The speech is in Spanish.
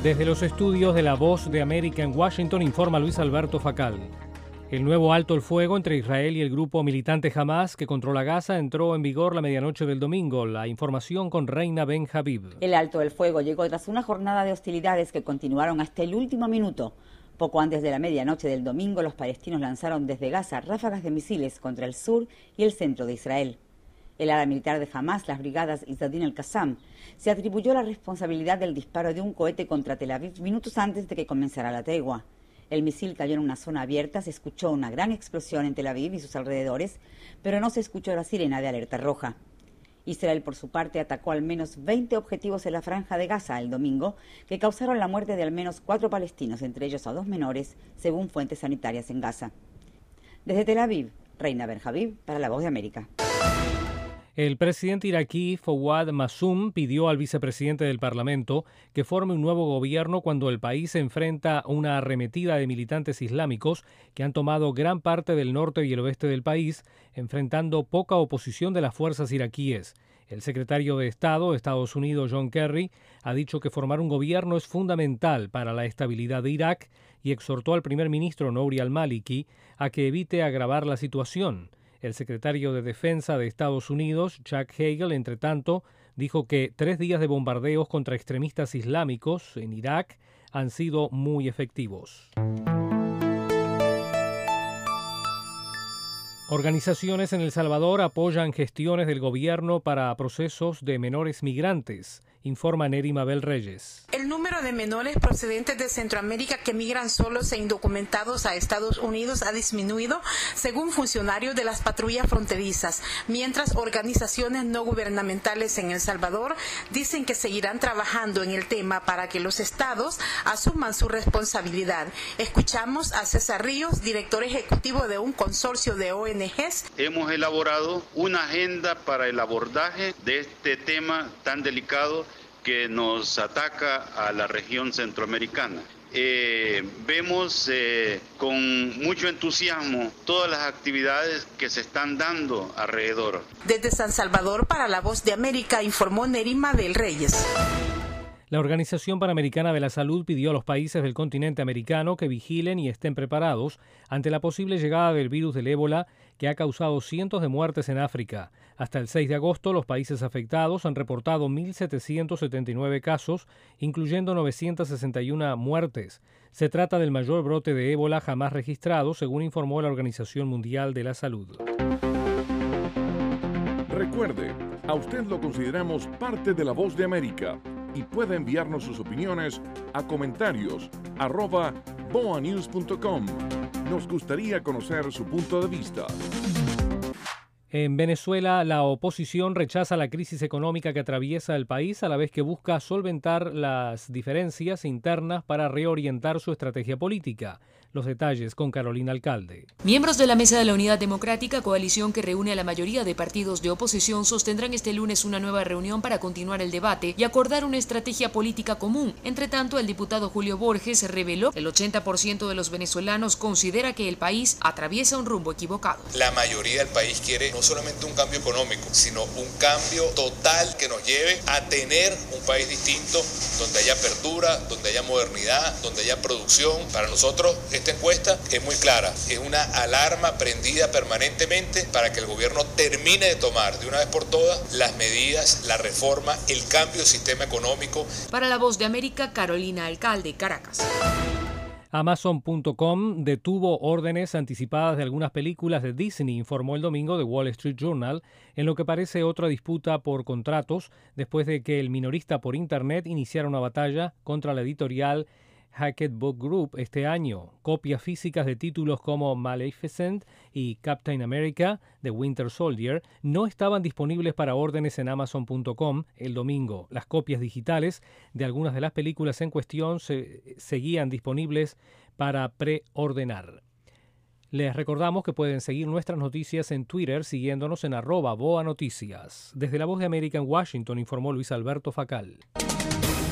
Desde los estudios de La Voz de América en Washington informa Luis Alberto Facal. El nuevo alto el fuego entre Israel y el grupo militante Hamás que controla Gaza entró en vigor la medianoche del domingo. La información con Reina Ben Habib. El alto el fuego llegó tras una jornada de hostilidades que continuaron hasta el último minuto. Poco antes de la medianoche del domingo, los palestinos lanzaron desde Gaza ráfagas de misiles contra el sur y el centro de Israel. El ala militar de Hamás, las brigadas Izzadin al-Qassam, se atribuyó la responsabilidad del disparo de un cohete contra Tel Aviv minutos antes de que comenzara la tregua. El misil cayó en una zona abierta, se escuchó una gran explosión en Tel Aviv y sus alrededores, pero no se escuchó la sirena de alerta roja. Israel, por su parte, atacó al menos 20 objetivos en la franja de Gaza el domingo, que causaron la muerte de al menos 4 palestinos, entre ellos a 2 menores, según fuentes sanitarias en Gaza. Desde Tel Aviv, Reina Ben Habib, para La Voz de América. El presidente iraquí Fawad Masum pidió al vicepresidente del Parlamento que forme un nuevo gobierno cuando el país enfrenta una arremetida de militantes islámicos que han tomado gran parte del norte y el oeste del país, enfrentando poca oposición de las fuerzas iraquíes. El secretario de Estado de Estados Unidos, John Kerry, ha dicho que formar un gobierno es fundamental para la estabilidad de Irak y exhortó al primer ministro Nouri al-Maliki a que evite agravar la situación. El secretario de Defensa de Estados Unidos, Chuck Hagel, entre tanto, dijo que 3 días de bombardeos contra extremistas islámicos en Irak han sido muy efectivos. Organizaciones en El Salvador apoyan gestiones del gobierno para procesos de menores migrantes, informa Neri Mabel Reyes. El número de menores procedentes de Centroamérica que migran solos e indocumentados a Estados Unidos ha disminuido, según funcionarios de las patrullas fronterizas, mientras organizaciones no gubernamentales en El Salvador dicen que seguirán trabajando en el tema para que los estados asuman su responsabilidad. Escuchamos a César Ríos, director ejecutivo de un consorcio de ONGs. Hemos elaborado una agenda para el abordaje de este tema tan delicado que nos ataca a la región centroamericana. Vemos con mucho entusiasmo todas las actividades que se están dando alrededor. Desde San Salvador, para La Voz de América, informó Neri Mabel Reyes. La Organización Panamericana de la Salud pidió a los países del continente americano que vigilen y estén preparados ante la posible llegada del virus del ébola que ha causado cientos de muertes en África. Hasta el 6 de agosto, los países afectados han reportado 1.779 casos, incluyendo 961 muertes. Se trata del mayor brote de ébola jamás registrado, según informó la Organización Mundial de la Salud. Recuerde, a usted lo consideramos parte de La Voz de América y puede enviarnos sus opiniones a comentarios@boanews.com. Nos gustaría conocer su punto de vista. En Venezuela, la oposición rechaza la crisis económica que atraviesa el país a la vez que busca solventar las diferencias internas para reorientar su estrategia política. Los detalles con Carolina Alcalde. Miembros de la Mesa de la Unidad Democrática, coalición que reúne a la mayoría de partidos de oposición, sostendrán este lunes una nueva reunión para continuar el debate y acordar una estrategia política común. Entre tanto, el diputado Julio Borges reveló que el 80% de los venezolanos considera que el país atraviesa un rumbo equivocado. La mayoría del país quiere no solamente un cambio económico, sino un cambio total que nos lleve a tener un país distinto, donde haya apertura, donde haya modernidad, donde haya producción. Para nosotros, esta encuesta es muy clara, es una alarma prendida permanentemente para que el gobierno termine de tomar de una vez por todas las medidas, la reforma, el cambio del sistema económico. Para La Voz de América, Carolina Alcalde, Caracas. Amazon.com detuvo órdenes anticipadas de algunas películas de Disney, informó el domingo The Wall Street Journal, en lo que parece otra disputa por contratos después de que el minorista por Internet iniciara una batalla contra la editorial Hackett Book Group este año. Copias físicas de títulos como Maleficent y Captain America, The Winter Soldier, no estaban disponibles para órdenes en Amazon.com el domingo. Las copias digitales de algunas de las películas en cuestión seguían disponibles para preordenar. Les recordamos que pueden seguir nuestras noticias en Twitter siguiéndonos en @BoaNoticias. Desde La Voz de América en Washington informó Luis Alberto Facal.